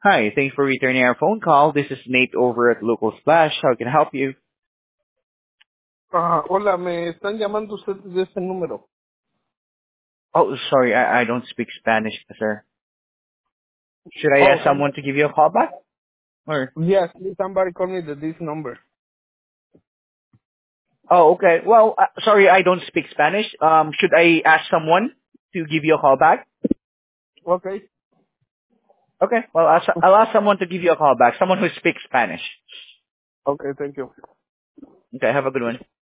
Hi, thanks for returning our phone call. This is Nate over at Local Splash. How can I help you? Hola, me están llamando ustedes de ese número. Oh, sorry, I don't speak Spanish, sir. Should I Oh, ask someone to give you a call back? Or yes, somebody called me to this number. oh, okay. Well, sorry, I don't speak Spanish. Should I ask someone to give you a call back? Okay, Okay. Well, I'll ask someone to give you a call back. Someone who speaks Spanish. okay, thank you. Okay. Have a good one.